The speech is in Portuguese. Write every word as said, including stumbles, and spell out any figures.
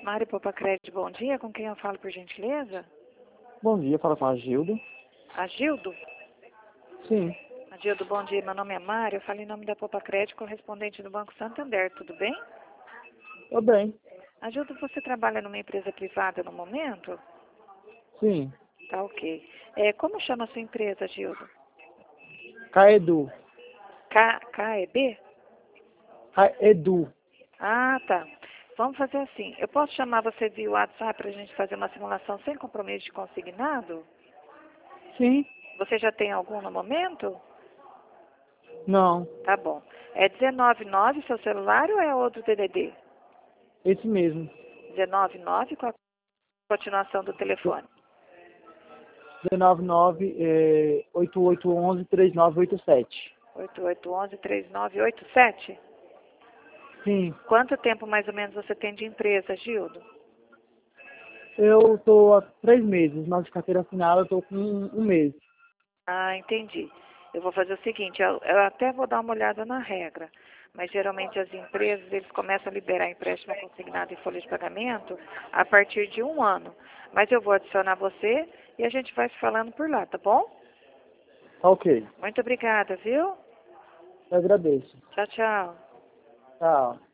Mário Poupa Crédito, bom dia. Com quem eu falo, por gentileza? Bom dia, fala com a Gildo. Agildo? Sim, Agildo, bom dia. Meu nome é Mário. Eu falo em nome da Poupa Crédito, correspondente do Banco Santander. Tudo bem? tô bem. Agildo, você trabalha numa empresa privada no momento? Sim, Tá ok. É, como chama a sua empresa, Agildo? Caedu. K KEB? Caedu. Ah, tá. Vamos fazer assim. Eu posso chamar você via WhatsApp para a gente fazer uma simulação sem compromisso de consignado? Sim, Você já tem algum no momento? não, Tá bom. É dezenove nove seu celular ou é outro D D D? esse mesmo. dezenove nove com a continuação do telefone. um nove nove, é, oito oito um um, três nove oito sete. oito oito um um, três nove oito sete? Sim, Quanto tempo mais ou menos você tem de empresa, Gildo? eu tô há três meses, mas de carteira assinada eu tô com um, um mês. Ah, entendi. Eu vou fazer o seguinte, eu, eu até vou dar uma olhada na regra, mas geralmente as empresas, eles começam a liberar empréstimo consignado em folha de pagamento a partir de um ano. Mas eu vou adicionar você e a gente vai se falando por lá, tá bom? Tá ok, Muito obrigada, viu? eu agradeço. Tchau, tchau. Tchau.